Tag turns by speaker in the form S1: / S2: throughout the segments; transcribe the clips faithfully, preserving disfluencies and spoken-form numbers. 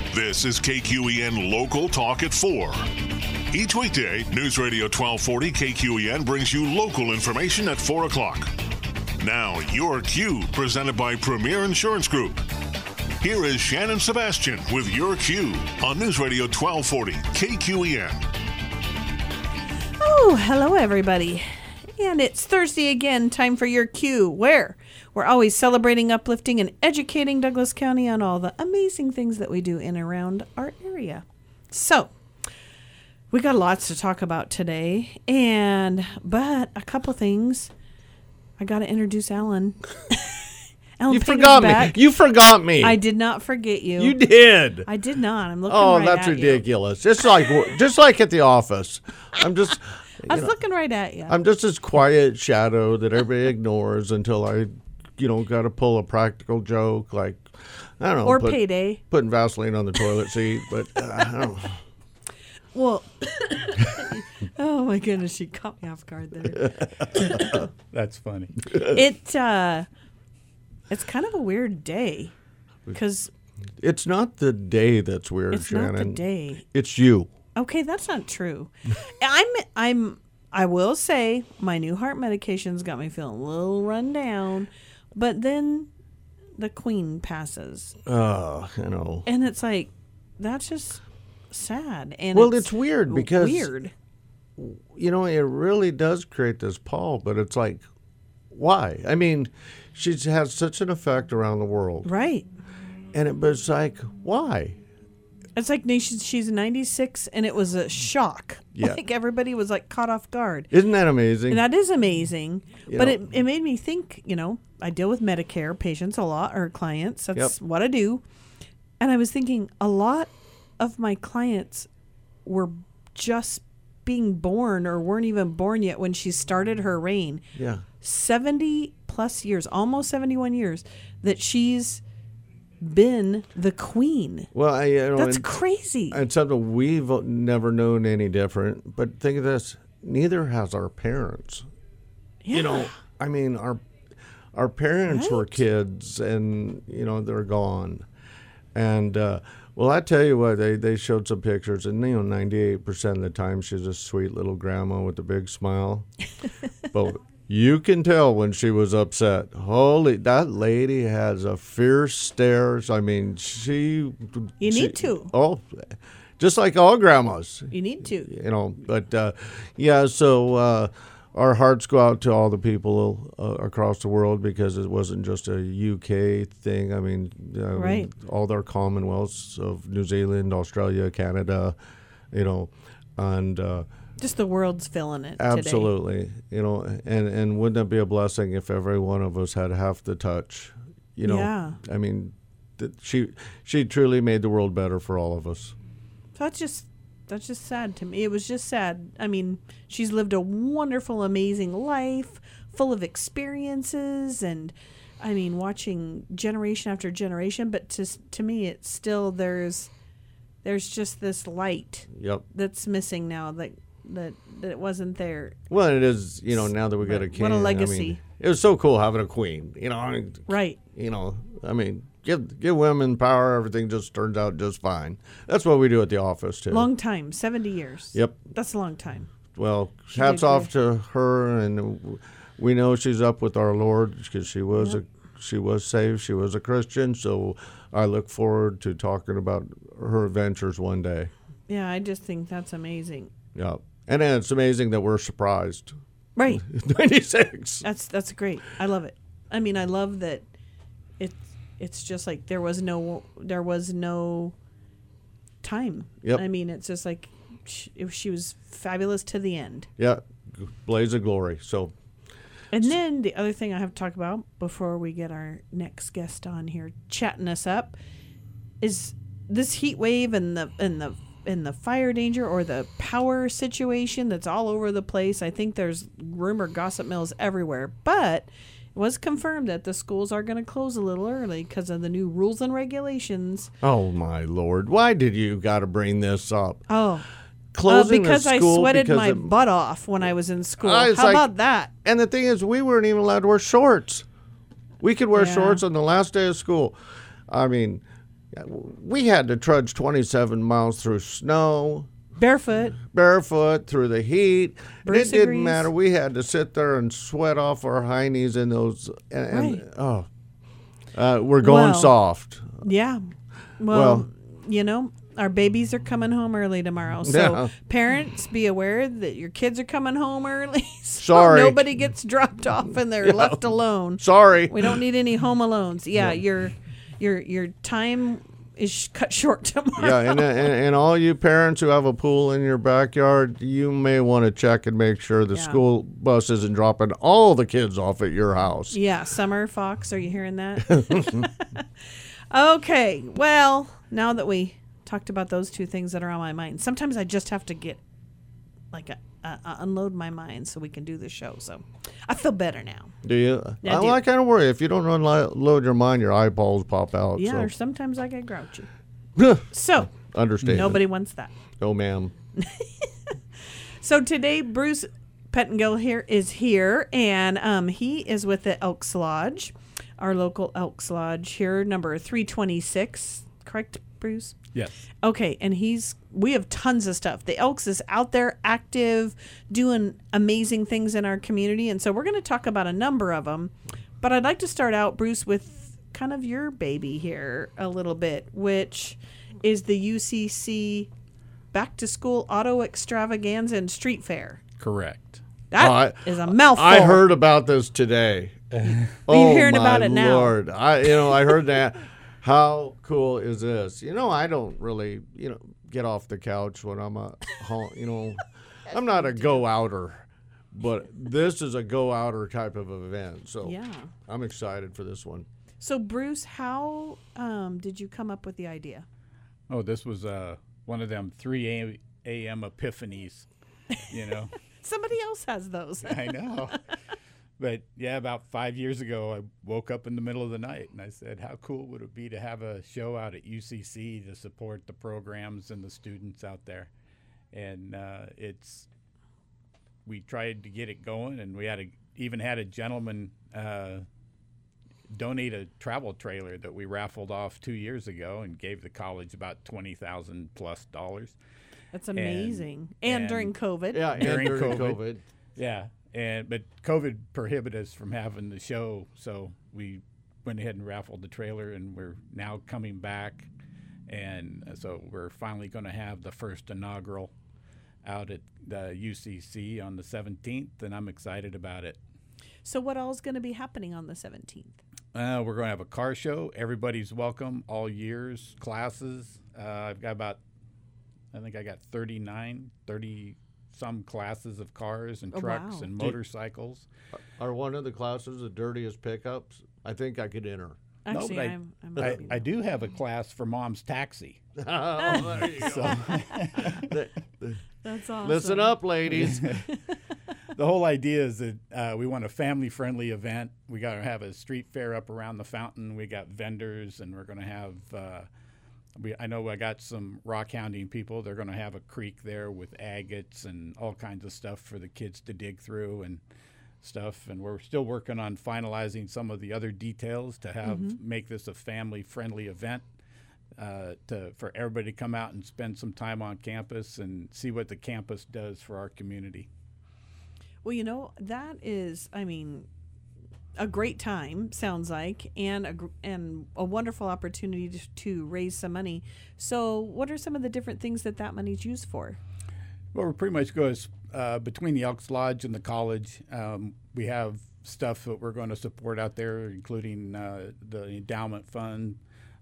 S1: This is K Q E N Local Talk at four. Each weekday, News Radio twelve forty K Q E N brings you local information at four o'clock. Now, your Q, presented by Premier Insurance Group. Here is Shannon Sebastian with your Q on News Radio twelve forty K Q E N.
S2: Oh, hello, everybody. And it's Thursday again, time for your Q, where we're always celebrating, uplifting, and educating Douglas County on all the amazing things that we do in and around our area. So, we got lots to talk about today, and but a couple things. I got to introduce Alan. Alan
S3: you
S2: Payne
S3: forgot
S2: is back.
S3: me. You forgot me.
S2: I did not forget you.
S3: You did.
S2: I did not. I'm looking
S3: oh,
S2: right
S3: that's
S2: at
S3: ridiculous. Just like just like at the office. I'm just.
S2: I was
S3: know,
S2: looking right at you.
S3: I'm just this quiet shadow that everybody ignores until I, you know, got to pull a practical joke like, I don't know,
S2: or
S3: put,
S2: payday.
S3: Putting Vaseline on the toilet seat, but uh, I don't know.
S2: Well, oh my goodness, she caught me off guard there.
S4: That's funny.
S2: It uh, it's kind of a weird day because
S3: it's not the day that's weird,
S2: it's
S3: Shannon.
S2: not the day.
S3: It's you.
S2: Okay, that's not true. I'm I'm I will say my new heart medications got me feeling a little run down, but then the queen passes.
S3: Oh, you know.
S2: And it's like that's just sad. And
S3: well,
S2: it's,
S3: it's weird because
S2: weird.
S3: You know, it really does create this pall, but it's like, why? I mean, she's had such an effect around the world,
S2: right?
S3: And it was like, why?
S2: It's like she's, she's ninety-six, and it was a shock.
S3: Yeah.
S2: Like everybody was like caught off guard.
S3: Isn't that amazing?
S2: And that is amazing.
S3: You
S2: but
S3: know,
S2: it, it made me think, you know, I deal with Medicare patients a lot, or clients. That's
S3: Yep.
S2: what I do. And I was thinking a lot of my clients were just being born or weren't even born yet when she started her reign.
S3: Yeah.
S2: seventy plus years, almost seventy-one years, that she's been the queen.
S3: Well, I, you know,
S2: That's
S3: and,
S2: crazy.
S3: and something we've never known any different. But think of this: neither has our parents.
S2: Yeah.
S3: You know, I mean, our our parents
S2: Right.
S3: were kids, and you know they're gone. And uh, well, I tell you what, they they showed some pictures, and you know, ninety-eight percent of the time she's a sweet little grandma with a big smile. But you can tell when she was upset. Holy, that lady has a fierce stare. I mean, she.
S2: You
S3: she-
S2: need to.
S3: Oh, just like all grandmas.
S2: You need to.
S3: You know, but uh, yeah. So uh, our hearts go out to all the people uh, across the world because it wasn't just a U K thing. I mean, uh,
S2: Right.
S3: all their commonwealths of New Zealand, Australia, Canada. You know, and. Uh,
S2: Just the world's feeling it
S3: Absolutely.
S2: today.
S3: You know, and, and wouldn't it be a blessing if every one of us had half the touch? You know,
S2: Yeah.
S3: I mean, th- she she truly made the world better for all of us.
S2: So that's just that's just sad to me. It was just sad. I mean, she's lived a wonderful, amazing life, full of experiences, and I mean, watching generation after generation. But to to me, it's still there's there's just this light
S3: Yep.
S2: that's missing now that that that wasn't there.
S3: Well, it is, you know, now that we got a
S2: What-
S3: king.
S2: what a
S3: I
S2: legacy.
S3: mean, it was so cool having a queen. You know, I mean,
S2: Right.
S3: You know, I mean, give give women power. Everything just turns out just fine. That's what we do at the office too.
S2: Long time, seventy years.
S3: Yep.
S2: That's a long time.
S3: Well,
S2: She
S3: hats
S2: did
S3: off to her, and we know she's up with our Lord because she was
S2: Yep.
S3: a she was saved. She was a Christian, so I look forward to talking about her adventures one day.
S2: Yeah, I just think that's amazing.
S3: Yeah, and then it's amazing that we're surprised.
S2: Right.
S3: ninety-six.
S2: That's that's great. I love it. I mean, I love that it's it's just like there was no there was no time.
S3: Yep.
S2: I mean, it's just like she, she was fabulous to the end.
S3: Yeah, blaze of glory. So
S2: And then the other thing I have to talk about before we get our next guest on here chatting us up is this heat wave and the and the and the fire danger or the power situation that's all over the place. I think there's rumor gossip mills everywhere, but it was confirmed that the schools are going to close a little early because of the new rules and regulations.
S3: Oh my Lord, why did you got to bring this up?
S2: Oh,
S3: Closing
S2: uh, because
S3: the
S2: I
S3: school
S2: sweated
S3: because
S2: my
S3: it-
S2: butt off when I was in school.
S3: Uh,
S2: How
S3: it's like-
S2: about that?
S3: And the thing is, we weren't even allowed to wear shorts. We could wear
S2: Yeah.
S3: shorts on the last day of school. I mean, we had to trudge twenty-seven miles through snow,
S2: Barefoot.
S3: barefoot, through the heat. And
S2: Bruce
S3: it didn't
S2: agrees.
S3: matter. We had to sit there and sweat off our heinies in those. And, and
S2: Right.
S3: oh, uh, we're going
S2: Well,
S3: soft.
S2: Yeah. Well,
S3: Well-
S2: you know, our babies are coming home early tomorrow. So
S3: Yeah.
S2: parents, be aware that your kids are coming home early. So
S3: Sorry.
S2: nobody gets dropped off and they're left alone.
S3: Sorry.
S2: We don't need any home alones. Yeah, your your your time is sh- cut short tomorrow.
S3: Yeah, and, and and all you parents who have a pool in your backyard, you may want to check and make sure the
S2: Yeah.
S3: school bus isn't dropping all the kids off at your house.
S2: Yeah, Summer Fox, are you hearing that? Okay, well, now that we talked about those two things that are on my mind, sometimes I just have to get, like, a, a, a unload my mind so we can do the show. So I feel better now.
S3: Do you?
S2: Yeah, I
S3: I,
S2: do.
S3: I kind of worry if you don't unload your mind, your eyeballs pop out.
S2: Yeah,
S3: so.
S2: or sometimes I get grouchy. So
S3: Understand.
S2: nobody wants that.
S3: No, ma'am.
S2: So today, Bruce Pettingill here is here, and um, he is with the Elks Lodge, our local Elks Lodge here, number three twenty-six. Correct, Bruce?
S4: Yes.
S2: Okay, and he's we have tons of stuff. The Elks is out there active, doing amazing things in our community, and so we're going to talk about a number of them. But I'd like to start out, Bruce, with kind of your baby here a little bit, which is the U C C Back to School Auto Extravaganza and Street Fair.
S4: Correct.
S2: That
S3: Oh,
S2: is a mouthful.
S3: I heard about this today. oh,
S2: hearing
S3: my
S2: about it now.
S3: Lord. I, you know, I heard that. How cool is this? You know, I don't really, you know, get off the couch when I'm a, home, you know, I'm not a go-outer, but this is a go-outer type of event. So
S2: Yeah.
S3: I'm excited for this one.
S2: So, Bruce, how um, did you come up with the idea?
S4: Oh, this was uh, one of them three a m epiphanies, you know.
S2: Somebody else has those.
S4: I know. But yeah, about five years ago, I woke up in the middle of the night and I said, how cool would it be to have a show out at U C C to support the programs and the students out there? And uh, it's, we tried to get it going, and we had a, even had a gentleman uh, donate a travel trailer that we raffled off two years ago and gave the college about twenty thousand plus dollars.
S2: That's amazing. And,
S4: and-
S2: during COVID.
S3: Yeah, and
S4: During
S3: during
S4: COVID.
S3: COVID.
S4: Yeah, and but COVID prohibited us from having the show, so we went ahead and raffled the trailer, and we're now coming back, and so we're finally going to have the first inaugural out at the U C C on the seventeenth, and I'm excited about it.
S2: So what all is going to be happening on the seventeenth?
S4: Uh, we're going to have a car show. Everybody's welcome, all years, classes. Uh, I've got about, I think I got thirty-nine, thirty some classes of cars and
S2: Oh,
S4: trucks
S2: wow.
S4: and motorcycles.
S3: Are one of the classes the dirtiest pickups? I think I could enter.
S2: Actually,
S4: but I-
S2: I'm, I'm
S4: I,
S2: happy
S4: I
S2: now.
S4: do have a class for mom's taxi.
S3: oh, there you go.
S4: So
S2: That's awesome.
S3: Listen up, ladies.
S4: the whole idea is that uh, we want a family-friendly event. We got to have a street fair up around the fountain. We got vendors, and we're going to have. Uh, we, I know I got some rock hounding people. They're going to have a creek there with agates and all kinds of stuff for the kids to dig through and stuff. And we're still working on finalizing some of the other details to have make this a family-friendly event. Uh, to for everybody to come out and spend some time on campus and see what the campus does for our community.
S2: Well, you know, that is, I mean, a great time, sounds like, and a, gr- and a wonderful opportunity to, to raise some money. So what are some of the different things that that money's used for?
S4: Well, we pretty much goes uh, between the Elks Lodge and the college. Um, we have stuff that we're going to support out there, including uh, the endowment fund,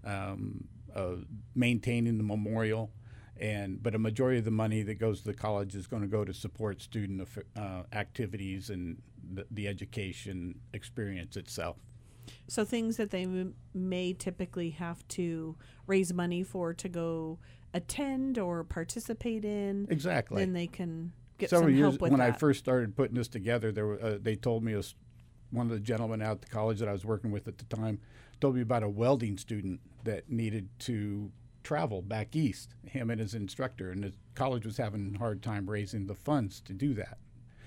S4: um, uh, maintaining the memorial, and but a majority of the money that goes to the college is going to go to support student affi- uh, activities and the, the education experience itself.
S2: So things that they m- may typically have to raise money for to go attend or participate in,
S4: Exactly.
S2: then they can get
S4: Several
S2: some
S4: years
S2: help with
S4: when
S2: that.
S4: I first started putting this together, there were, uh, they told me, a s one of the gentlemen out at the college that I was working with at the time told me about a welding student that needed to travel back east, him and his instructor, and the college was having a hard time raising the funds to do that.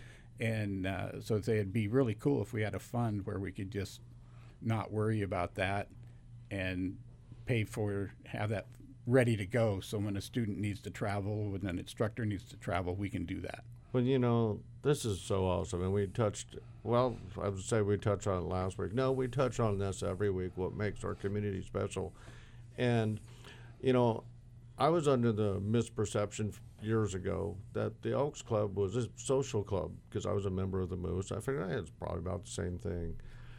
S4: And uh, so they it'd be really cool if we had a fund where we could just not worry about that and pay for, have that ready to go. So when a student needs to travel, when an instructor needs to travel, we can do that.
S3: Well, you know, this is so awesome. And we touched, well, I would say we touched on it last week. No, we touch on this every week, what makes our community special. And, you know, I was under the misperception years ago that the Elks Club was a social club because I was a member of the Moose. I figured hey, it's probably about the same thing.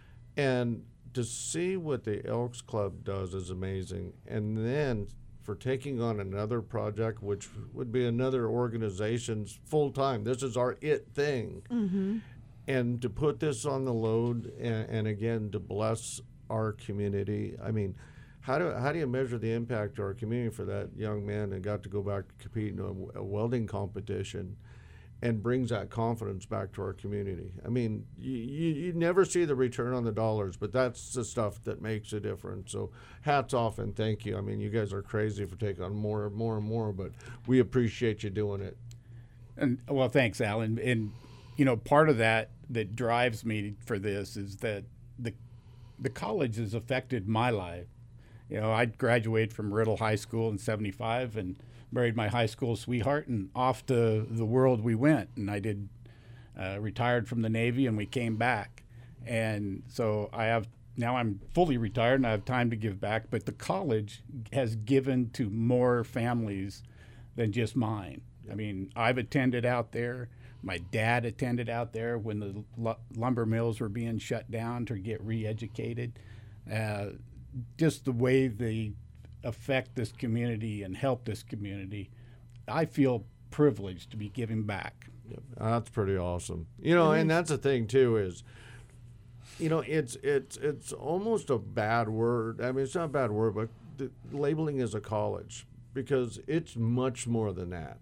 S3: And to see what the Elks Club does is amazing. And then for taking on another project, which would be another organization's full-time, this is our it thing.
S2: Mm-hmm.
S3: And to put this on the load and, and again, to bless our community, I mean, How do how do you measure the impact to our community for that young man that got to go back to compete in a, a welding competition, and brings that confidence back to our community? I mean, you, you you never see the return on the dollars, but that's the stuff that makes a difference. So hats off and thank you. I mean, you guys are crazy for taking on more and more and more, but we appreciate you doing it.
S4: And well, thanks, Alan. And you know, part of that that drives me for this is that the the college has affected my life. You know, I graduated from Riddle High School in seventy-five and married my high school sweetheart, and off to the world we went. And I did uh, retired from the Navy, and we came back. And so I have now I'm fully retired, and I have time to give back. But the college has given to more families than just mine. I mean, I've attended out there. My dad attended out there when the l- lumber mills were being shut down to get re-educated. Uh, just the way they affect this community and help this community, I feel privileged to be giving back.
S3: Yep. That's pretty awesome. You know, and that's the thing too is, you know, it's it's it's almost a bad word. I mean, it's not a bad word, but the labeling is a college because it's much more than that.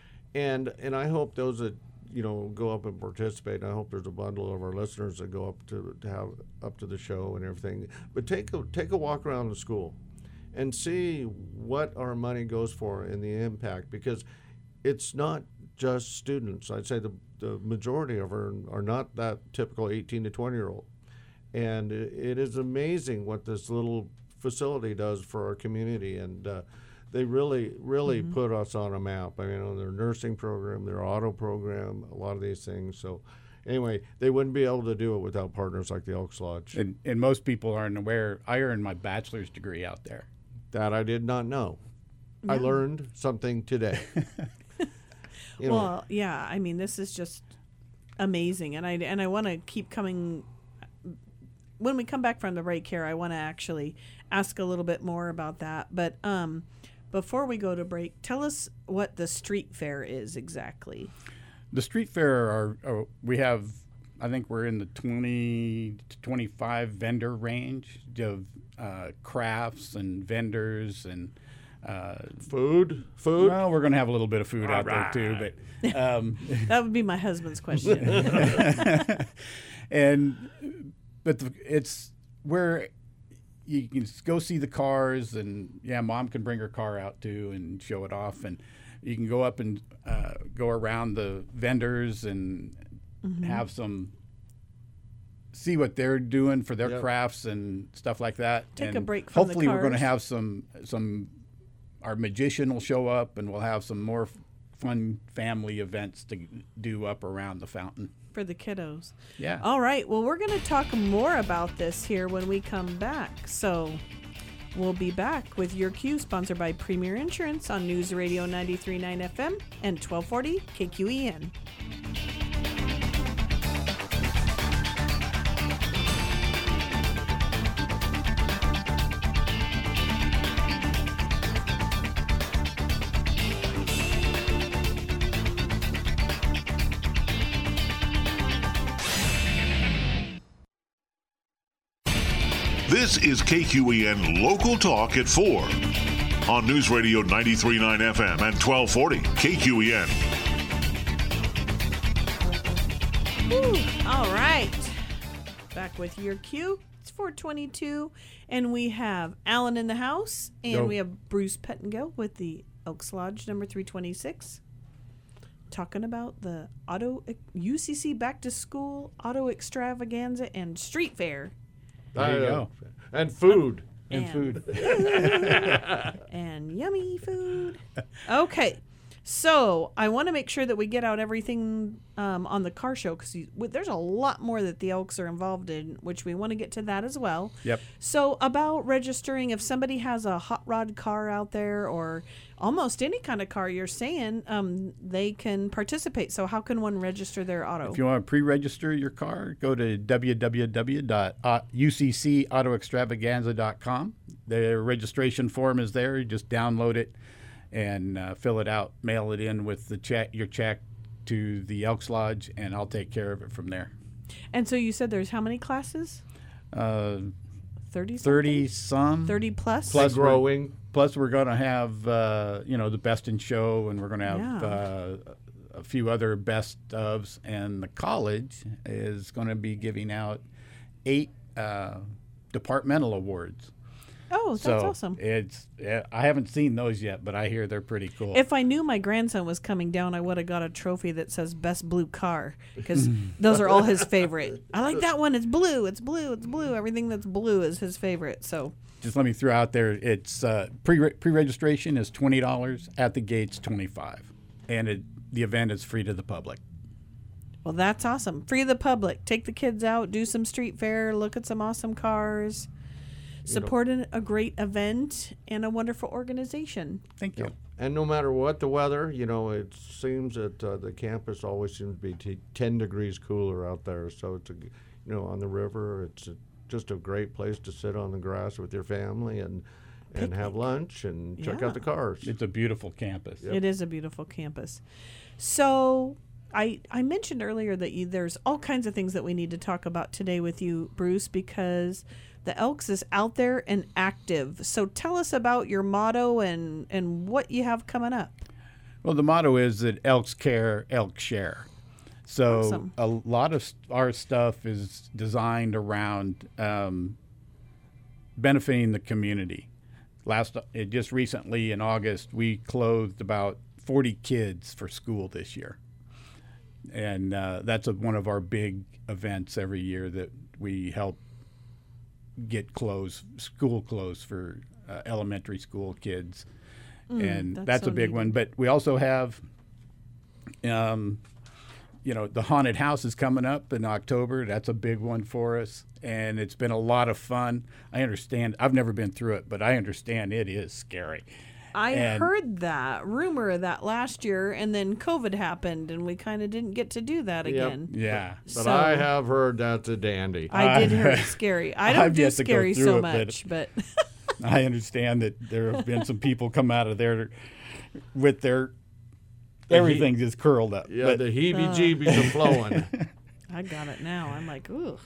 S3: And and I hope those that you know go up and participate. I hope there's a bundle of our listeners that go up to, to have up to the show and everything. But take a take a walk around the school, and see what our money goes for and the impact, because it's not just students. I'd say the the majority of them are not that typical eighteen to twenty year old, and it, it is amazing what this little facility does for our community. And uh, they really, really mm-hmm. put us on a map. I mean, on their nursing program, their auto program, a lot of these things. So anyway, they wouldn't be able to do it without partners like the Elks Lodge.
S4: And, and most people aren't aware, I earned my bachelor's degree out there.
S3: That I did not know.
S2: No.
S3: I learned something today. You know,
S2: well, yeah, I mean, this is just amazing. And I, and I want to keep coming. When we come back from the break here, I want to actually ask a little bit more about that. But um, before we go to break, tell us what the street fair is exactly.
S4: The street fair, are, are we have, I think we're in the twenty to twenty-five vendor range of uh, crafts and vendors and uh,
S3: food. Food.
S4: Well, we're going to have a little bit of food
S3: All
S4: out
S3: right.
S4: there too, but um,
S2: that would be my husband's question.
S4: and but the, it's where you can go see the cars, and yeah, mom can bring her car out too and show it off, and you can go up and uh, go around the vendors and mm-hmm. have some, see what they're doing for their
S3: yep.
S4: crafts and stuff like that.
S2: Take
S4: and
S2: a break from
S4: hopefully
S2: the
S4: we're going to
S2: cars.
S4: have some, some, our magician will show up, and we'll have some more fun family events to do up around the fountain.
S2: For the kiddos.
S4: Yeah.
S2: All right. Well, we're going to talk more about this here when we come back. So we'll be back with Your Cue, sponsored by Premier Insurance on News Radio ninety-three point nine F M and twelve forty K Q E N.
S1: This is K Q E N Local Talk at four on News Radio ninety-three point nine F M and twelve forty K Q E N.
S2: Woo. All right. Back with Your Cue. It's four twenty-two, and we have Alan in the house, and
S3: Yo.
S2: we have Bruce Pettingill with the Elks Lodge number three twenty-six, talking about the auto U C C Back to School Auto Extravaganza and Street Fair.
S4: There you
S3: Uh,
S4: go.
S3: And food.
S4: And, food.
S2: And yummy food. Okay. So I want to make sure that we get out everything um, on the car show because there's a lot more that the Elks are involved in, which we want to get to that as well.
S4: Yep.
S2: So about registering, if somebody has a hot rod car out there or almost any kind of car you're saying, um, they can participate. So how can one register their auto?
S4: If you want to pre-register your car, go to w w w dot u c c auto extravaganza dot com. The registration form is there. You just download it and uh, fill it out, mail it in with the check, your check to the Elks Lodge, and I'll take care of it from there.
S2: And so you said there's how many classes?
S4: Uh,
S2: thirty
S4: thirty some.
S2: thirty plus?
S4: Plus we're-
S3: growing.
S4: Plus, we're going to have, uh, you know, the best in show, and we're going to have
S2: Yeah.
S4: uh, a few other best ofs. And the college is going to be giving out eight uh, departmental awards.
S2: Oh, that's
S4: so
S2: awesome.
S4: It's yeah, I haven't seen those yet, but I hear they're pretty cool.
S2: If I knew my grandson was coming down, I would have got a trophy that says best blue car because those are all his favorite. I like that one. It's blue. It's blue. It's blue. Everything that's blue is his favorite. So
S4: Just let me throw out there, it's uh, pre pre-registration is twenty dollars, at the gates twenty-five dollars, and it, the event is free to the public.
S2: Well, that's awesome. Free to the public. Take the kids out, do some street fair, look at some awesome cars, support an, a great event, and a wonderful organization.
S4: Thank you.
S3: And no matter what the weather, you know, it seems that uh, the campus always seems to be t- ten degrees cooler out there. So it's, a, you know, on the river, it's a, just a great place to sit on the grass with your family and and have lunch and check
S2: Yeah.
S3: out the cars.
S4: It's a beautiful campus.
S2: It is a beautiful campus. So I I mentioned earlier that you, there's all kinds of things that we need to talk about today with you, Bruce, because the Elks is out there and active. So tell us about your motto and, and what you have coming up.
S4: Well, the motto is that Elks care, Elks share. So
S2: Awesome.
S4: a lot of st- our stuff is designed around um, benefiting the community. Last, it just recently in August, we clothed about forty kids for school this year, and uh, that's a, one of our big events every year that we help get clothes, school clothes for uh, elementary school kids, and
S2: that's
S4: that's
S2: so
S4: a big
S2: neat.
S4: one. But we also have, um, you know, the haunted house is coming up in October. That's a big one for us, and it's been a lot of fun. I understand. I've never been through it, but I understand it is scary.
S2: I
S4: And-
S2: heard that rumor of that last year, and then COVID happened, and we kind of didn't get to do that
S3: Yep.
S2: again.
S4: Yeah.
S3: But
S2: So-
S3: I have heard that's a dandy.
S2: I did hear it's scary. I don't
S4: I've
S2: do
S4: yet to go
S2: scary
S4: through
S2: so
S4: it, but-
S2: much, but
S4: I understand that there have been some people come out of there with their everything just curled up.
S3: yeah,
S4: But-
S3: the heebie-jeebies are flowing.
S2: I got it now. I'm like, ooh.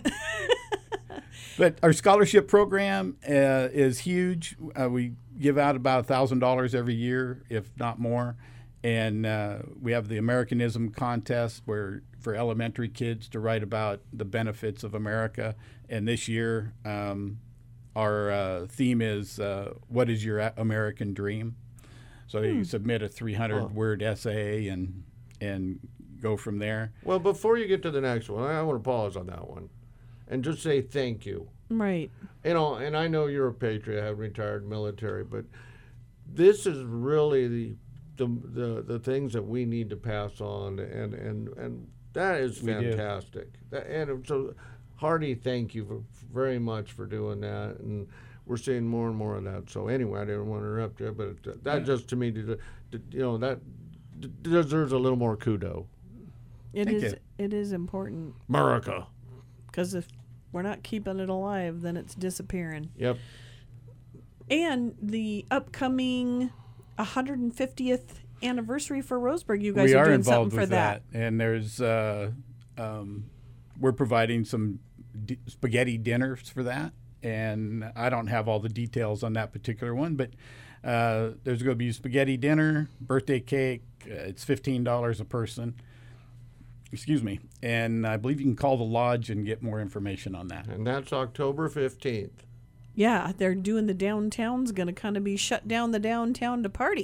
S4: But our scholarship program uh, is huge. Uh, we give out about one thousand dollars every year, if not more. And uh, we have the Americanism contest where for elementary kids to write about the benefits of America. And this year, um, our uh, theme is, uh, what is your American dream? So you submit a three hundred word essay and and go from there.
S3: Well, before you get to the next one, I want to pause on that one and just say thank you.
S2: Right.
S3: You know, and I know you're a patriot, have retired military, but this is really the the the, the things that we need to pass on, and and and that is
S4: We do.
S3: fantastic. That, and so, hearty thank you for, very much for doing that, and we're seeing more and more of that. So anyway, I didn't want to interrupt you, but that just to me, did, did, you know, that d- deserves a little more kudo.
S2: It
S4: Thank
S2: is.
S4: you.
S2: It is important
S3: America.
S2: because if we're not keeping it alive, then it's disappearing.
S3: Yep.
S2: And the upcoming one hundred fiftieth anniversary for Roseburg, you guys
S4: we
S2: are,
S4: are
S2: doing
S4: involved
S2: something for
S4: with
S2: that.
S4: and there's uh, um, we're providing some d- spaghetti dinners for that, and I don't have all the details on that particular one, but uh, there's going to be spaghetti dinner, birthday cake. Uh, it's fifteen dollars a person. Excuse me, and I believe you can call the lodge and get more information on that.
S3: And that's October fifteenth.
S2: Yeah, they're doing the downtown's going to kind of be shut down the downtown to party.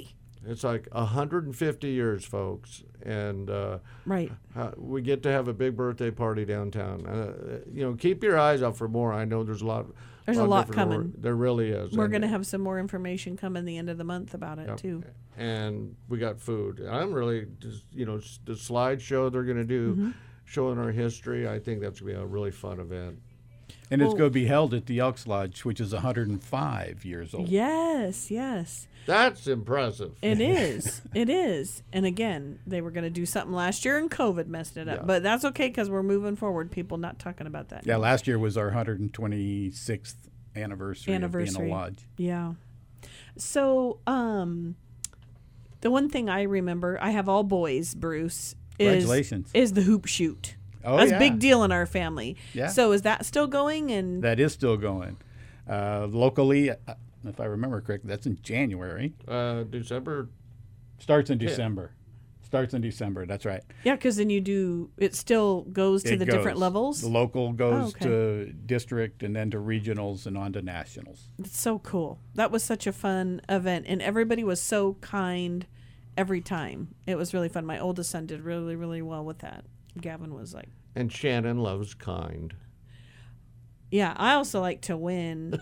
S3: It's like one hundred fifty years, folks, and uh,
S2: Right.
S3: uh, we get to have a big birthday party downtown. Uh, you know, keep your eyes out for more. I know there's a lot.
S2: There's
S3: lot
S2: a
S3: of
S2: lot
S3: different
S2: coming.
S3: or- There really is.
S2: We're
S3: and-
S2: going to have some more information come in the end of the month about it,
S3: Yep.
S2: too.
S3: and we got food. I'm really, just, you know, s- the slideshow they're going to do,
S2: Mm-hmm.
S3: showing our history. I think that's going to be a really fun event.
S4: And it's
S2: Well-
S4: going to be held at the Elks Lodge, which is one hundred five years old.
S2: Yes, yes.
S3: That's impressive.
S2: It is. It is. And again, they were going to do something last year and COVID messed it up.
S3: Yeah.
S2: But that's okay because we're moving forward. People not talking about that.
S4: Yeah, last year was our one hundred twenty-sixth anniversary, of
S2: Anniversary.
S4: being a lodge.
S2: Yeah. So, um, the one thing I remember, I have all boys, Bruce, is,
S4: Congratulations.
S2: is the hoop shoot.
S4: Oh,
S2: That's
S4: yeah.
S2: a big deal in our family.
S4: Yeah.
S2: So is that still going? And
S4: That is still going. Uh, locally, uh, if I remember correctly, that's in January.
S3: Uh, December.
S4: Starts in December. Starts in December. That's right.
S2: yeah, because then you do, it still goes to
S4: It
S2: the different
S4: goes.
S2: levels.
S4: The local goes
S2: okay.
S4: to district and then to regionals and on to nationals.
S2: It's so cool. That was such a fun event, and everybody was so kind every time. It was really fun. My oldest son did really, really well with that. Gavin was like,
S3: And Shannon loves kind.
S2: yeah, I also like to win.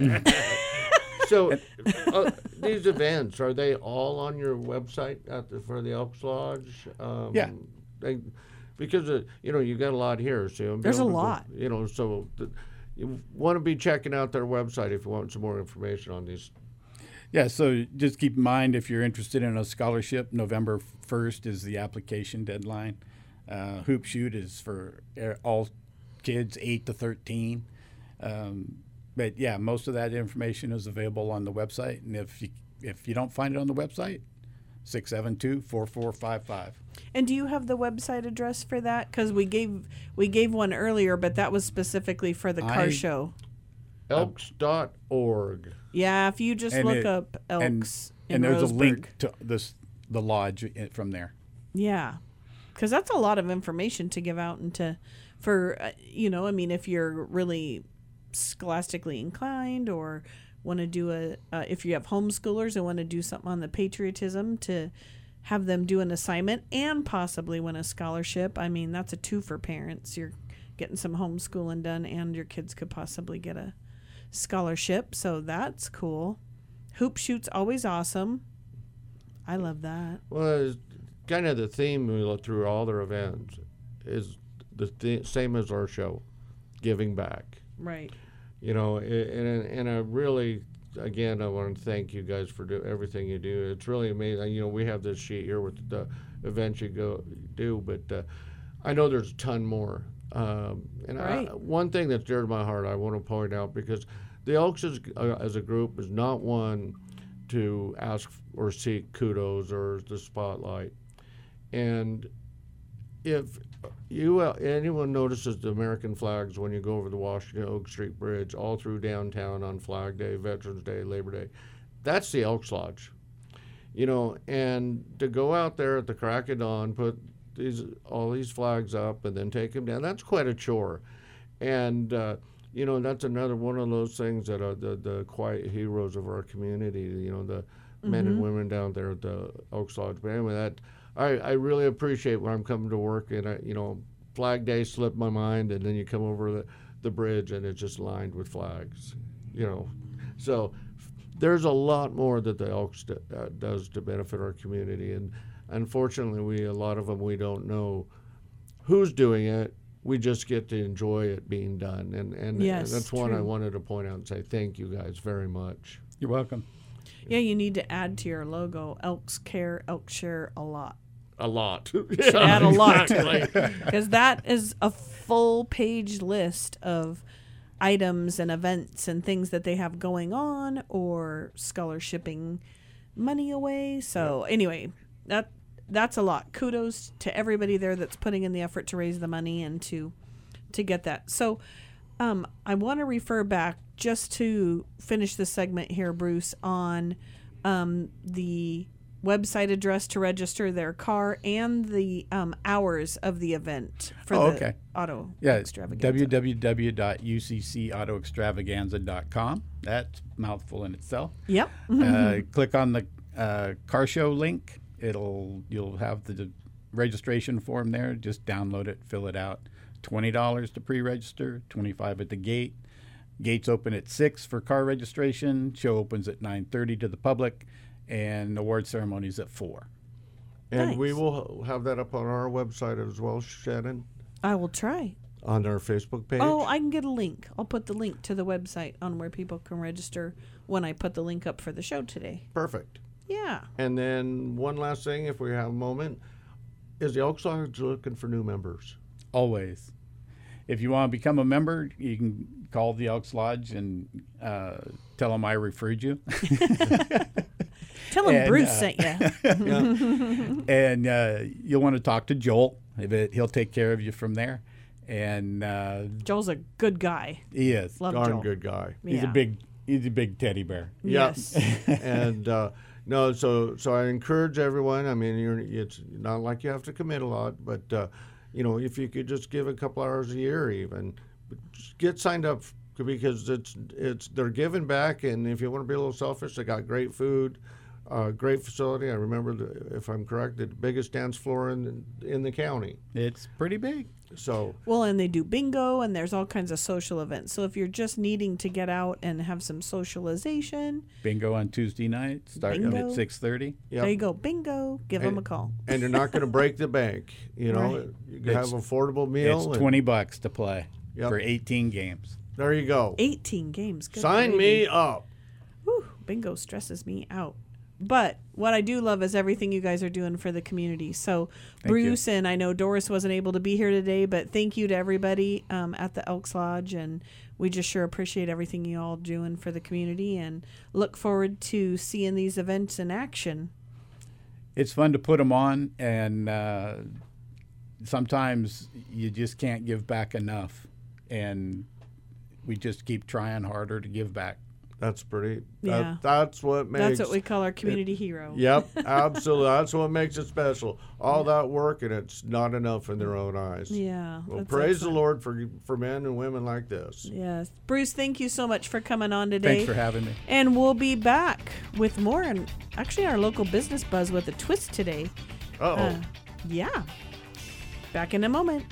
S3: So uh, these events, are they all on your website at the, for the Elks Lodge? Um,
S4: Yeah.
S3: They, because, uh, you know, you got a lot here. So you'll be
S2: There's a
S3: able to go-
S2: lot.
S3: You know, so the, you want to be checking out their website if you want some more information on these.
S4: Yeah, so just keep in mind if you're interested in a scholarship, November first is the application deadline. Uh, Hoop Shoot is for er- all kids eight to thirteen. Um, but yeah, most of that information is available on the website. And if you, if you don't find it on the website, six seven two, four four five five.
S2: And do you have the website address for that? Because we gave we gave one earlier, but that was specifically for the car
S4: I-
S2: show.
S3: Elks dot org.
S2: Yeah, if you just
S4: And
S2: look
S4: it-
S2: up Elks
S4: And,
S2: in
S4: and there's
S2: Roseburg.
S4: a link to this the lodge i- from there.
S2: Yeah, because that's a lot of information to give out and to, for uh, you know, I mean, if you're really scholastically inclined or want to do a, uh, if you have homeschoolers and want to do something on the patriotism to have them do an assignment and possibly win a scholarship. I mean, that's a two for parents. You're getting some homeschooling done and your kids could possibly get a scholarship. So that's cool. Hoop Shoot's always awesome. I love that.
S3: Well, it's kind of the theme we look through all their events is the th- same as our show, giving back.
S2: Right.
S3: You know, a- and and I really, again, I want to thank you guys for do, everything you do. It's really amazing. You know, we have this sheet here with the events you go do, but uh, I know there's a ton more. Um, and
S2: Right.
S3: I, one thing that's dear to my heart, I want to point out because the Elks is, uh, as a group is not one to ask or seek kudos or the spotlight. And if you uh, anyone notices the American flags when you go over the Washington Oak Street Bridge, all through downtown on Flag Day, Veterans Day, Labor Day, that's the Elks Lodge. You know, and to go out there at the crack of dawn, put these all these flags up, and then take them down, that's quite a chore. And uh, you know, that's another one of those things that are the the quiet heroes of our community. You know, the men and women down there at the Elks Lodge. But anyway, that. I, I really appreciate when I'm coming to work and I, you know, Flag Day slipped my mind, and then you come over the, the bridge and it's just lined with flags, you know. So there's a lot more that the Elks do, uh, does to benefit our community, and unfortunately, we a lot of them we don't know who's doing it. We just get to enjoy it being done, and and,
S2: Yes,
S3: and that's one I
S2: true.
S3: wanted to point out and say thank you guys very much.
S4: You're welcome.
S2: Yeah, you need to add to your logo, Elks Care, Elks Share a lot.
S3: A lot.
S2: Should add a lot.
S3: Exactly.
S2: Because that is a full page list of items and events and things that they have going on or scholarshiping money away. So anyway, that that's a lot. Kudos to everybody there that's putting in the effort to raise the money and to to get that. So um, I want to refer back just to finish the segment here, Bruce, on um, the website address to register their car and the um, hours of the event for
S4: Oh,
S2: the
S4: okay.
S2: auto
S4: Yeah, it's
S2: extravaganza.
S4: w w w dot u c c auto extravaganza dot com. That's a mouthful in itself.
S2: Yep.
S4: uh, click on the uh, car show link. It'll you'll have the registration form there. Just download it, fill it out. twenty dollars to pre-register, twenty-five dollars at the gate. Gates open at six for car registration. Show opens at nine thirty to the public, and award ceremonies at four.
S3: And
S2: Nice.
S3: we will have that up on our website as well, Shannon,
S2: I will try.
S3: on our Facebook page.
S2: Oh, I can get a link. I'll put the link to the website on where people can register when I put the link up for the show today.
S3: Perfect.
S2: Yeah.
S3: And then one last thing, if we have a moment, is the Elks Lodge looking for new members?
S4: Always. If you want to become a member, you can call the Elks Lodge and uh, tell them I referred you.
S2: Tell him
S4: And,
S2: Bruce
S4: uh,
S2: sent you.
S4: And uh, you'll want to talk to Joel. If it, he'll take care of you from there. And uh,
S2: Joel's a good guy.
S4: he is.
S2: Love
S3: Darn
S2: Joel.
S3: good guy.
S4: He's a
S2: Yeah.
S4: big. He's a big teddy bear.
S3: Yep.
S2: Yes.
S3: and uh, no, so so I encourage everyone. I mean, you're, it's not like you have to commit a lot, but uh, you know, if you could just give a couple hours a year, even just get signed up f- because it's it's they're giving back, and if you want to be a little selfish, they got great food, uh, great facility. I remember, the, if I'm correct, the biggest dance floor in in the county.
S4: It's pretty big.
S3: So
S2: Well, and they do bingo, and there's all kinds of social events. So if you're just needing to get out and have some socialization,
S4: Bingo on Tuesday night, starting
S2: Bingo.
S4: at six thirty.
S3: yeah.
S2: there you go. Bingo. Give them
S3: And-
S2: a call.
S3: And you're not going to break the bank. You know,
S2: Right.
S3: you can have
S4: It's-
S3: affordable meal.
S4: It's
S3: and
S4: twenty bucks to play
S3: Yep.
S4: for eighteen games.
S3: There you go.
S2: eighteen games. Good
S3: Sign
S2: gravy.
S3: me up.
S2: Whew, bingo stresses me out. But what I do love is everything you guys are doing for the community. So
S4: Thank
S2: Bruce and I know Doris wasn't able to be here today, but thank you to everybody um, at the Elks Lodge, and we just sure appreciate everything you all doing for the community, and look forward to seeing these events in action.
S4: It's fun to put them on, and uh, sometimes you just can't give back enough, and we just keep trying harder to give back.
S3: That's pretty.
S2: Yeah.
S3: That, that's what makes.
S2: That's what we call our community hero.
S3: Yep, absolutely. That's what makes it special. All that work, and it's not enough in their own eyes.
S2: Yeah.
S3: Well,
S2: that's
S3: praise
S2: excellent.
S3: the Lord for for men and women like this.
S2: Yes. Bruce, thank you so much for coming on today.
S4: Thanks for having me.
S2: And we'll be back with more, and actually our local business buzz with a twist today.
S3: Uh-oh.
S2: Uh, yeah. Back in a moment.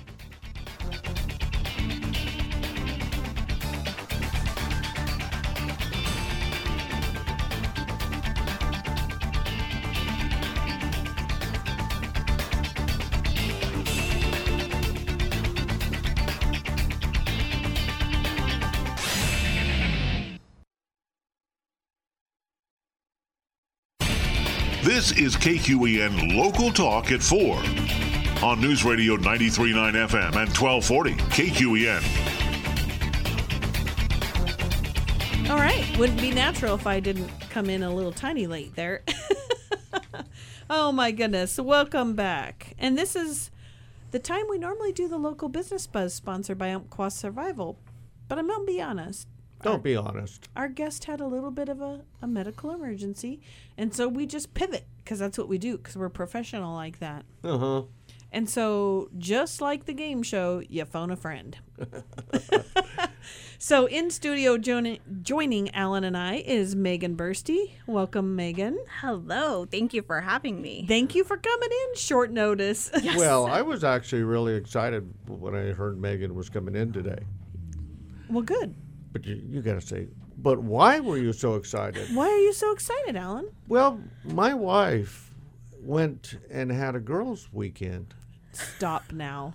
S1: This is K Q E N Local Talk at four on News Radio ninety-three point nine F M and twelve forty K Q E N.
S2: All right. Wouldn't be natural if I didn't come in a little tiny late there. Oh, my goodness. Welcome back. And this is the time we normally do the local business buzz sponsored by Umpqua Survival. But I'm going to be honest.
S3: Don't be honest.
S2: Our guest had a little bit of a, a medical emergency, and so we just pivot because that's what we do because we're professional like that.
S3: Uh huh.
S2: And so just like the game show, you phone a friend. So in studio joining, joining Alan and I is Megan Bursty. Welcome, Megan.
S5: Hello. Thank you for having me.
S2: Thank you for coming in short notice.
S3: Well, I was actually really excited when I heard Megan was coming in today.
S2: Well, good.
S3: But you, you got to say, but why were you so excited?
S2: Why are you so excited, Alan?
S3: Well, my wife went and had a girls' weekend.
S2: Stop now.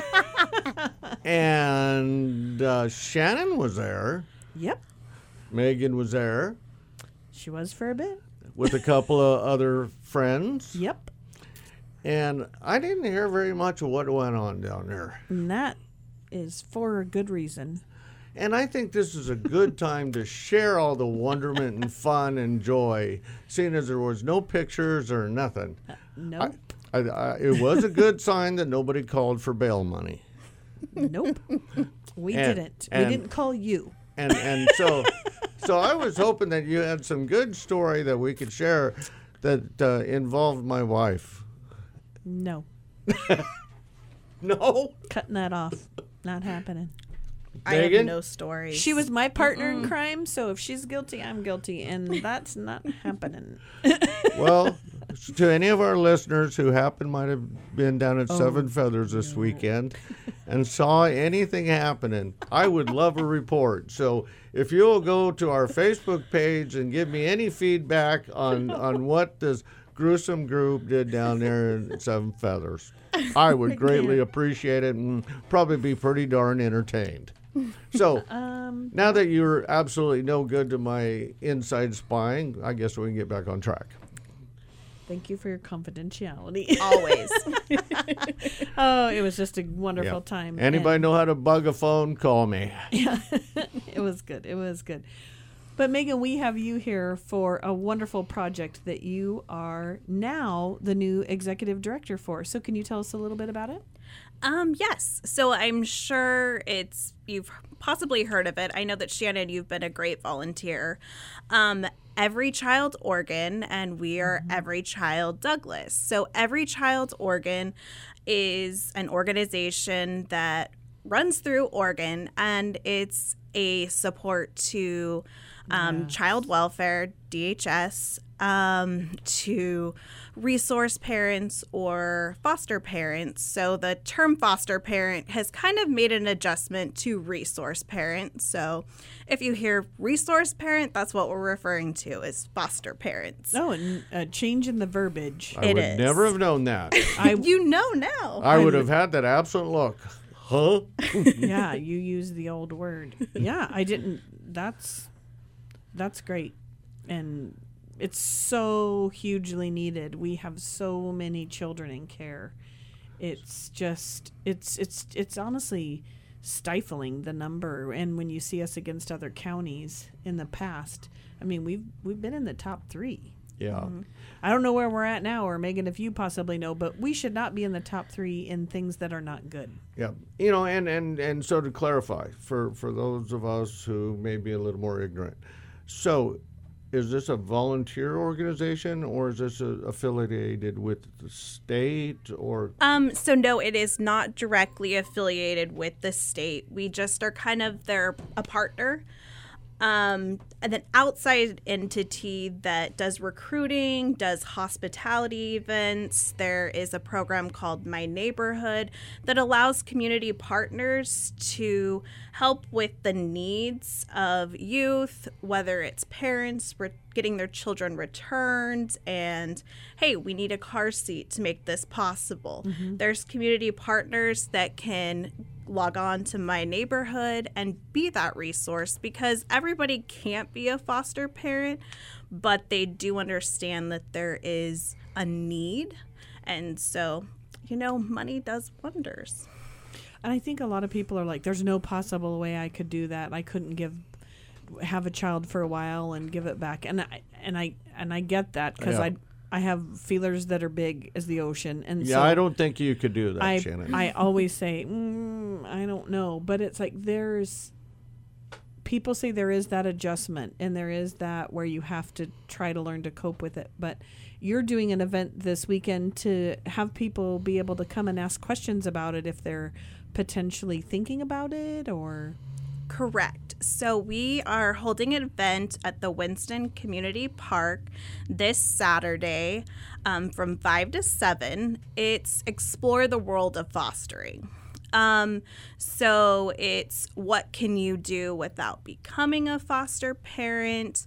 S3: And uh, Shannon was there.
S2: Yep,
S3: Megan was there
S2: she was for a bit.
S3: with a couple of other friends.
S2: Yep.
S3: And I didn't hear very much of what went on down there.
S2: And that is for a good reason.
S3: And I think this is a good time to share all the wonderment and fun and joy, seeing as there was no pictures or nothing.
S2: Nope.
S3: I, I, it was a good sign that nobody called for bail money.
S2: Nope. We
S3: And-
S2: didn't.
S3: and-
S2: we didn't call you.
S3: And and so so I was hoping that you had some good story that we could share that uh, involved my wife.
S2: No.
S3: No?
S2: Cutting that off. Not happening.
S5: I have
S3: Megan?
S5: no stories.
S2: She was my partner in crime, so if she's guilty, I'm guilty, and that's not happening.
S3: Well, to any of our listeners who happen might have been down at Seven Feathers this weekend and saw anything happening, I would love a report. So if you'll go to our Facebook page and give me any feedback on, on what this gruesome group did down there at Seven Feathers, I would greatly appreciate it and probably be pretty darn entertained. So
S2: Um,
S3: now that you're absolutely no good to my inside spying, I guess we can get back on track.
S2: thank you for your confidentiality.
S5: always.
S2: Oh, it was just a wonderful
S3: Yep.
S2: time.
S3: Anybody
S2: and
S3: know how to bug a phone? Call me.
S2: It was good. It was good. But Megan, we have you here for a wonderful project that you are now the new executive director for. So can you tell us a little bit about it?
S5: Um, yes. So I'm sure it's you've possibly heard of it. I know that Shannon, you've been a great volunteer. Um, Every Child Oregon, and we are Every Child Douglas. So Every Child Oregon is an organization that runs through Oregon, and it's a support to um, child welfare, D H S, um, to resource parents or foster parents. So the term foster parent has kind of made an adjustment to resource parent. So if you hear resource parent, that's what we're referring to as foster parents.
S2: Oh, and a change in the verbiage.
S3: I
S5: It
S3: would
S5: is.
S3: never have known that.
S2: I
S5: You know now.
S3: I would have had that absent look. Huh?
S2: yeah, you use the old word. Yeah, I didn't. That's that's great, and it's so hugely needed. We have so many children in care. It's just it's it's it's honestly stifling, the number. And when you see us against other counties in the past, I mean, we've we've been in the top three.
S3: Yeah.
S2: I don't know where we're at now, or Megan, if you possibly know, but we should not be in the top three in things that are not good.
S3: Yeah. You know, and, and, and so to clarify, for, for those of us who may be a little more ignorant, so is this a volunteer organization, or is this a, affiliated with the state, or?
S5: Um, so no, it is not directly affiliated with the state. We just are kind of their a partner. Um, and an outside entity that does recruiting, does hospitality events. There is a program called My Neighborhood that allows community partners to help with the needs of youth, whether it's parents re- getting their children returned and, hey, we need a car seat to make this possible. Mm-hmm. There's community partners that can log on to My Neighborhood and be that resource, because everybody can't be a foster parent, but they do understand that there is a need. And so, you know, money does wonders.
S2: And I think a lot of people are like, there's no possible way I could do that. I couldn't give have a child for a while and give it back. And I and I and I get that, because
S3: Yeah.
S2: I I have feelers that are big as the ocean. And
S3: Yeah,
S2: so
S3: I don't think you could do that,
S2: I,
S3: Shannon.
S2: I always say, mm, I don't know. But it's like there's, people say there is that adjustment, and there is that where you have to try to learn to cope with it. But you're doing an event this weekend to have people be able to come and ask questions about it if they're potentially thinking about it, or...
S5: Correct. So we are holding an event at the Winston Community Park this Saturday um, from five to seven. It's Explore the World of Fostering. Um, so it's what can you do without becoming a foster parent,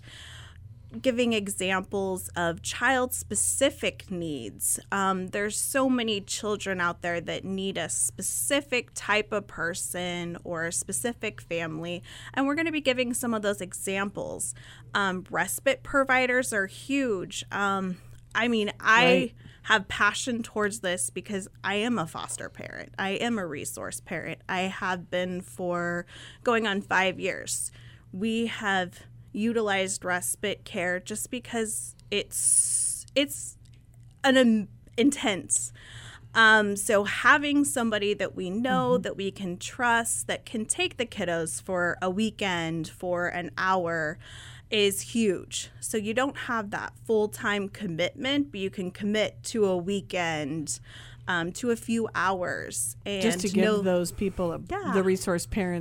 S5: giving examples of child-specific needs. Um, there's so many children out there that need a specific type of person or a specific family, and we're going to be giving some of those examples. Um, respite providers are huge. Um, I mean, I
S2: Right.
S5: have passion towards this because I am a foster parent. I am a resource parent. I have been for going on five years. We have utilized respite care just because it's it's an um, intense. Um, so having somebody that we know, mm-hmm. that we can trust, that can take the kiddos for a weekend, for an hour, is huge. So you don't have that full-time commitment, but you can commit to a weekend, um, to a few hours. And
S2: just to give
S5: know,
S2: those people, a,
S5: Yeah.
S2: the resource parents,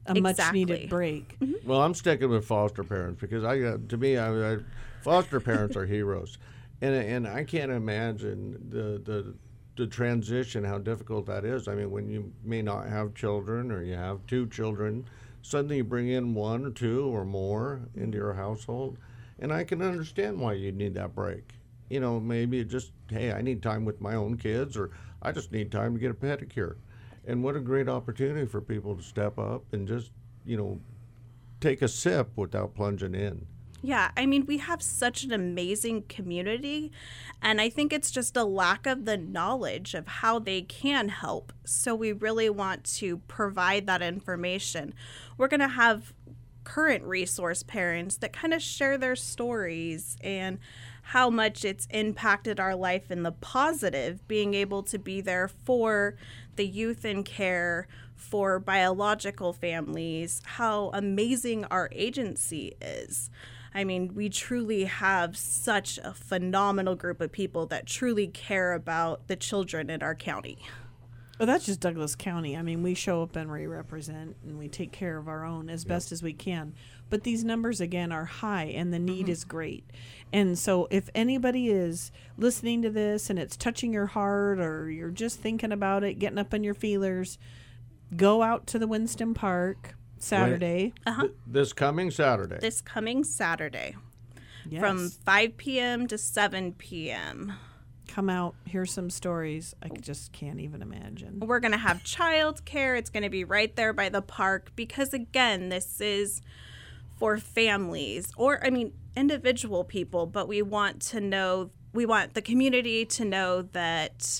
S2: a much
S5: Exactly.
S2: needed break.
S3: Well, I'm sticking with foster parents because I, uh, to me, I, I, foster parents are heroes, and and I can't imagine the the the transition, how difficult that is. I mean, when you may not have children or you have two children, suddenly you bring in one or two or more into your household, and I can understand why you need that break. You know, maybe it just, hey, I need time with my own kids, or I just need time to get a pedicure. And what a great opportunity for people to step up and just, you know, take a sip without plunging in.
S5: Yeah, I mean, we have such an amazing community, and I think it's just a lack of the knowledge of how they can help. So we really want to provide that information. We're going to have current resource parents that kind of share their stories and how much it's impacted our life in the positive, being able to be there for the youth in care, for biological families, how amazing our agency is. I mean, we truly have such a phenomenal group of people that truly care about the children in our county.
S2: Well, that's just Douglas County. I mean, we show up and we represent and we take care of our own as best as we can. But these numbers, again, are high and the need is great. And so if anybody is listening to this and it's touching your heart or you're just thinking about it, getting up on your feelers, go out to the Winston Park Saturday.
S3: Th- this coming Saturday.
S5: This coming Saturday
S2: Yes.
S5: from five p.m. to seven p.m.
S2: Come out, hear some stories. I just can't even imagine.
S5: We're going to have childcare. It's going to be right there by the park because, again, this is for families or, I mean, individual people, but we want to know, we want the community to know that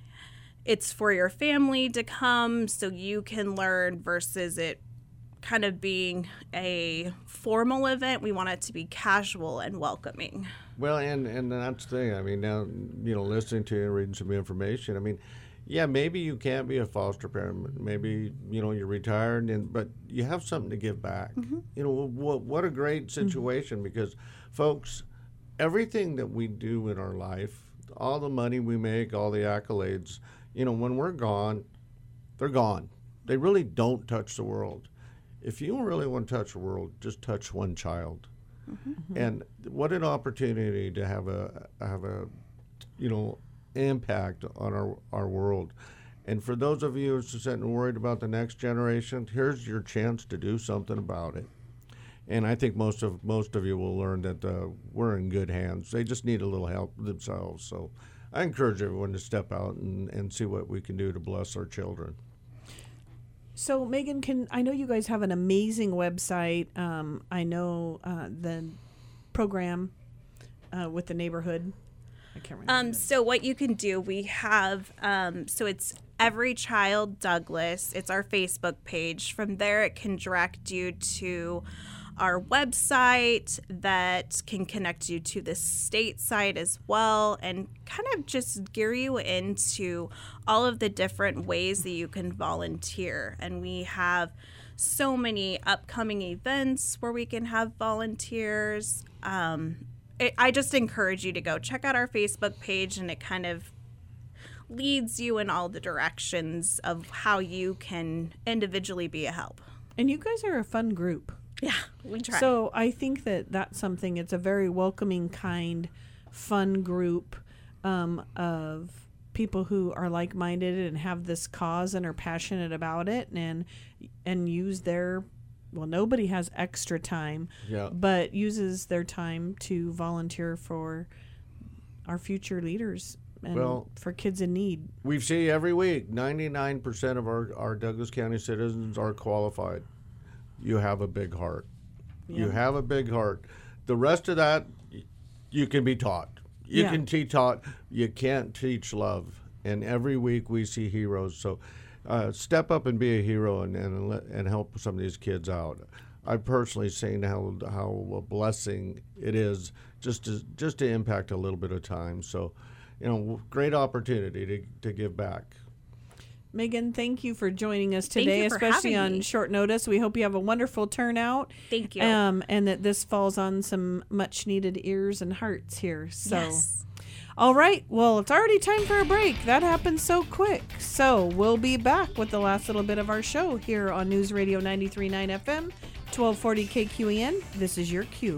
S5: it's for your family to come so you can learn versus it kind of being a formal event. We want it to be casual and welcoming.
S3: Well, and, and that's the thing. I mean, now, you know, listening to you and reading some information, I mean, yeah, maybe you can't be a foster parent. Maybe, you know, you're retired, and but you have something to give back.
S5: Mm-hmm.
S3: You know, what, what a great situation because, folks, everything that we do in our life, all the money we make, all the accolades, you know, when we're gone, they're gone. They really don't touch the world. If you really want to touch the world, just touch one child. Mm-hmm. And what an opportunity to have a have a, you know, impact on our, our world. And for those of you who are sitting worried about the next generation, here's your chance to do something about it. And I think most of most of you will learn that uh, we're in good hands. They just need a little help themselves. So I encourage everyone to step out and, and see what we can do to bless our children.
S2: So, Megan, can I know you guys have an amazing website. Um, I know uh, the program uh, with the neighborhood. I can't remember.
S5: Um, so what you can do, we have, um, so it's Every Child Douglas. It's our Facebook page. From there, it can direct you to our website that can connect you to the state site as well and kind of just gear you into all of the different ways that you can volunteer. And we have so many upcoming events where we can have volunteers. Um, it, I just encourage you to go check out our Facebook page, and it kind of leads you in all the directions of how you can individually be a help.
S2: And you guys are a fun group.
S5: Yeah, we try.
S2: So I think that that's something, it's a very welcoming, kind, fun group um, of people who are like-minded and have this cause and are passionate about it and and use their, well, nobody has extra time,
S3: Yeah.
S2: but uses their time to volunteer for our future leaders and
S3: Well,
S2: for kids in need.
S3: We see every week ninety-nine percent of our, our Douglas County citizens are qualified. You have a big heart. You
S2: Yeah.
S3: have a big heart. The rest of that, y- you can be taught. You
S2: Yeah.
S3: can teach taught. You can't teach love. And every week we see heroes. So uh, step up and be a hero and and, let, and help some of these kids out. I've personally seen how how a blessing it is just to just to impact a little bit of time. So, you know, great opportunity to to give back.
S2: Megan, thank you for joining us
S5: Thank
S2: today,
S5: you for
S2: especially
S5: having
S2: on
S5: me.
S2: short notice. We hope you have a wonderful turnout.
S5: Thank you.
S2: Um, and that this falls on some much needed ears and hearts here. So,
S5: Yes.
S2: all right. Well, it's already time for a break. That happened so quick. So we'll be back with the last little bit of our show here on News Radio ninety-three point nine F M, twelve forty K Q E N. This is your cue.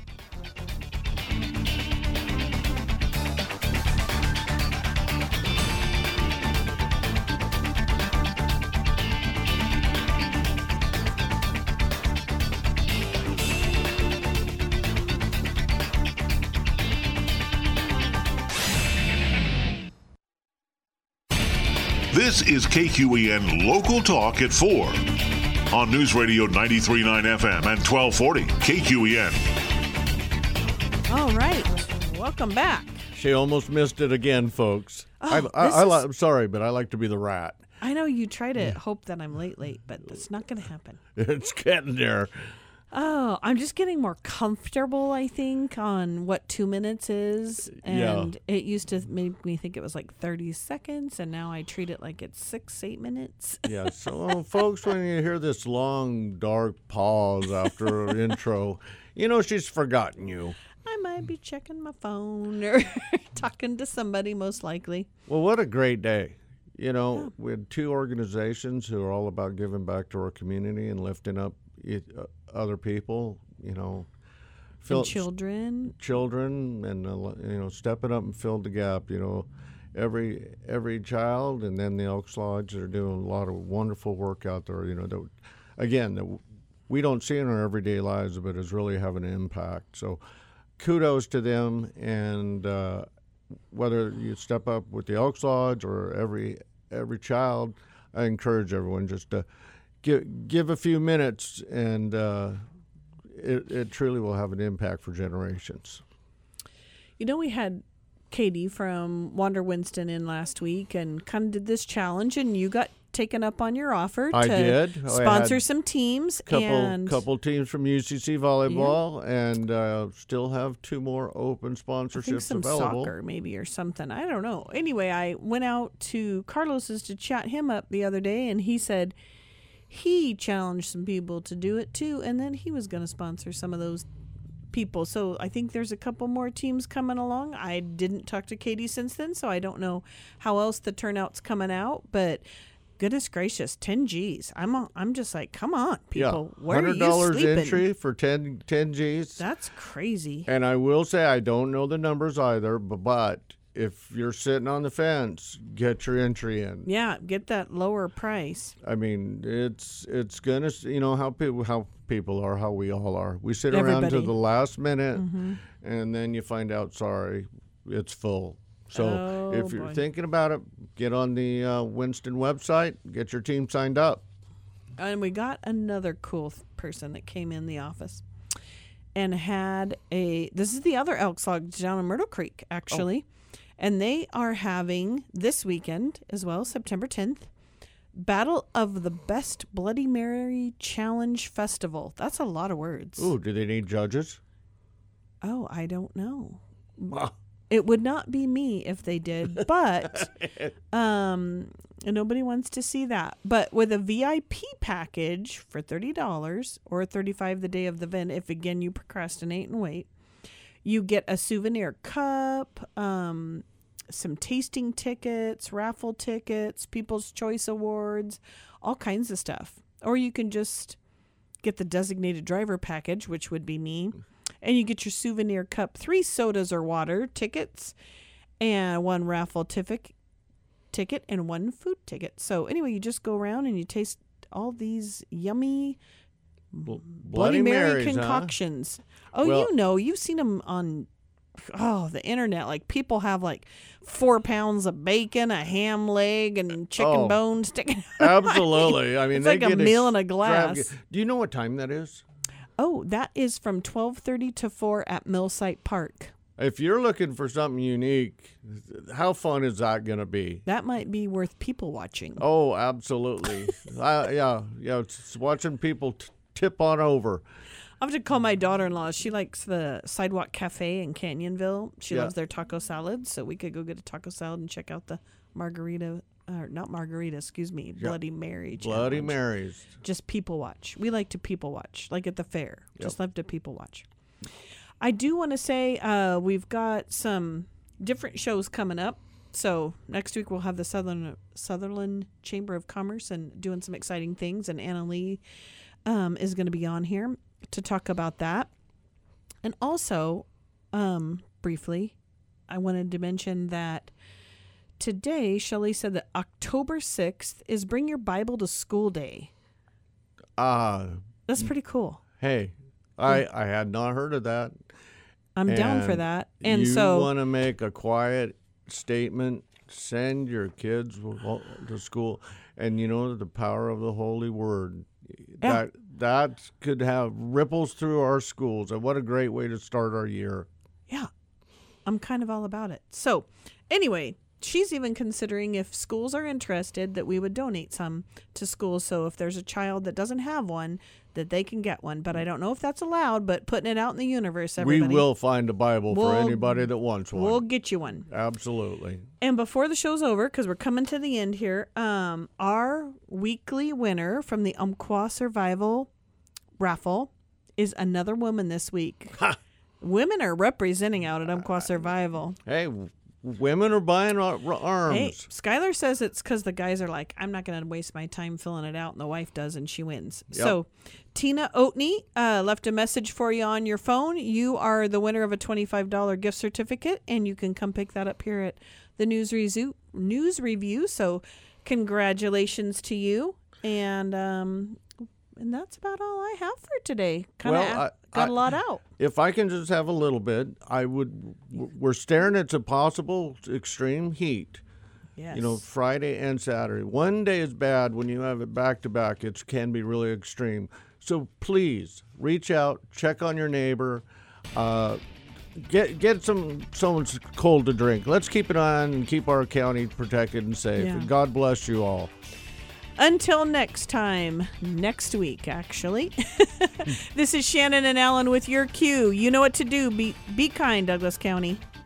S1: This is K Q E N Local Talk at four on News Radio ninety-three point nine F M and twelve forty K Q E N.
S2: All right. Welcome back.
S3: She almost missed it again, folks.
S2: Oh,
S3: I, I,
S2: this
S3: I,
S2: is-
S3: li- I'm sorry, but I like to be the rat.
S2: I know you try to hope that I'm late, late, but that's not going to happen.
S3: It's getting there.
S2: Oh, I'm just getting more comfortable, I think, on what two minutes is.
S3: Yeah.
S2: And it used to make me think it was like thirty seconds, and now I treat it like it's six, eight minutes.
S3: Yeah, so folks, when you hear this long, dark pause after an intro, you know she's forgotten you.
S2: I might be checking my phone or talking to somebody, most likely.
S3: Well, what a great day. You know, we had two organizations who are all about giving back to our community and lifting up it, uh, other people, you know. fill-
S2: And children.
S3: children and, uh, you know, stepping up and fill the gap, you know. Every every child, and then the Elks Lodge, they're doing a lot of wonderful work out there, you know. That, again, that we don't see in our everyday lives, but is really having an impact. So kudos to them, and uh, whether you step up with the Elks Lodge or every every child, I encourage everyone just to give give a few minutes, and uh, it, it truly will have an impact for generations.
S2: You know, we had Katie from Wander Winston in last week and kind of did this challenge, and you got taken up on your offer
S3: I
S2: to
S3: did. I
S2: sponsor
S3: had
S2: some teams.
S3: Couple
S2: and
S3: couple teams from U C C volleyball, and uh, still have two more open
S2: I think
S3: sponsorships
S2: some
S3: available.
S2: soccer maybe or something. I don't know. Anyway, I went out to Carlos's to chat him up the other day, and he said he challenged some people to do it too, and then he was going to sponsor some of those people. So I think there's a couple more teams coming along. I didn't talk to Katie since then, so I don't know how else the turnout's coming out, but goodness gracious, ten G's. I'm a, I'm just like, come on, people.
S3: Yeah,
S2: Where are
S3: hundred
S2: you
S3: dollars
S2: sleeping?
S3: entry for ten, ten G's.
S2: That's crazy.
S3: And I will say I don't know the numbers either, but, but if you're sitting on the fence, get your entry in.
S2: Yeah, get that lower price.
S3: I mean, it's it's gonna, you know how people how people are, how we all are. We sit around
S2: Everybody.
S3: to the last minute,
S2: Mm-hmm.
S3: and then you find out, sorry, it's full. So
S2: Oh,
S3: if you're
S2: boy.
S3: thinking about it, get on the uh, Winston website, get your team signed up.
S2: And we got another cool th- person that came in the office and had a, this is the other Elks Lodge down in Myrtle Creek, actually. And they are having this weekend as well, September tenth, Battle of the Best Bloody Mary Challenge Festival. That's a lot of words.
S3: Ooh, do they need judges?
S2: Oh, I don't know.
S3: Wow.
S2: It would not be me if they did, but um, nobody wants to see that. But with a V I P package for thirty dollars or thirty-five dollars the day of the event, if again you procrastinate and wait, you get a souvenir cup, um, some tasting tickets, raffle tickets, People's Choice Awards, all kinds of stuff. Or you can just get the designated driver package, which would be me. And you get your souvenir cup, three sodas or water tickets, and one raffle tif- ticket, and one food ticket. So anyway, you just go around and you taste all these yummy
S3: Bl-
S2: Bloody, Mary
S3: Marys, huh?
S2: concoctions. Oh,
S3: Well-
S2: you know, you've seen them on oh the internet. Like people have like four pounds of bacon, a ham leg, and chicken
S3: Oh.
S2: bones sticking.
S3: Absolutely. I mean,
S2: It's
S3: they
S2: like a
S3: get
S2: meal in a glass.
S3: extravagant. Do you know what time that is?
S2: Oh, that is from twelve thirty to four at Millsite Park.
S3: If you're looking for something unique, how fun is that going to be?
S2: That might be worth people watching.
S3: Oh, absolutely. I, yeah, yeah. It's watching people t- tip on over.
S2: I'll have to call my daughter-in-law. She likes the Sidewalk Cafe in Canyonville. She
S3: Yeah.
S2: loves their taco salad, so we could go get a taco salad and check out the margarita or not margarita, excuse me, Bloody Mary.
S3: Bloody
S2: challenge.
S3: Marys.
S2: Just people watch. We like to people watch, like at the fair.
S3: Yep.
S2: Just love to people watch. I do want to say uh, we've got some different shows coming up. So next week we'll have the Southern Sutherland Chamber of Commerce and doing some exciting things, and Anna Lee um, is going to be on here to talk about that. And also, um, briefly, I wanted to mention that today Shelley said that October sixth is Bring Your Bible to School Day.
S3: Ah,
S2: That's pretty cool.
S3: hey, I I had not heard of that.
S2: I'm down for
S3: And
S2: that. And
S3: you
S2: so
S3: want to make a quiet statement, send your kids to school, and you know the power of the Holy Word.
S2: Yeah.
S3: That that could have ripples through our schools, and what a great way to start our year.
S2: yeah, I'm kind of all about it. So anyway, she's even considering if schools are interested that we would donate some to schools. So if there's a child that doesn't have one, that they can get one. But I don't know if that's allowed, but putting it out in the universe, everybody.
S3: We will find a Bible
S2: We'll-
S3: for anybody that wants one.
S2: We'll get you one.
S3: Absolutely.
S2: And before the show's over, because we're coming to the end here, um, our weekly winner from the Umpqua Survival raffle is another woman this week. Women are representing out at Umpqua Survival.
S3: Hey, w- women are buying ar- ar- arms.
S2: Hey, Skylar says it's because the guys are like, I'm not going to waste my time filling it out, and the wife does, and she wins.
S3: Yep.
S2: So Tina Oatney uh, left a message for you on your phone. You are the winner of a twenty-five dollars gift certificate, and you can come pick that up here at the News, Rezu- News Review. So congratulations to you. And um, and that's about all I have for today. Kind of
S3: Well, I-
S2: got
S3: I-
S2: a lot out.
S3: If I can just have a little bit, I would. w- We're staring at a possible extreme heat.
S2: Yes.
S3: You know, Friday and Saturday. One day is bad. When you have it back to back, it can be really extreme. So please reach out, check on your neighbor, uh, get get some someone's cold to drink. Let's keep it on and keep our county protected and safe.
S2: Yeah.
S3: And God bless you all.
S2: Until next time, next week, actually. This is Shannon and Alan with your cue. You know what to do. Be be kind, Douglas County.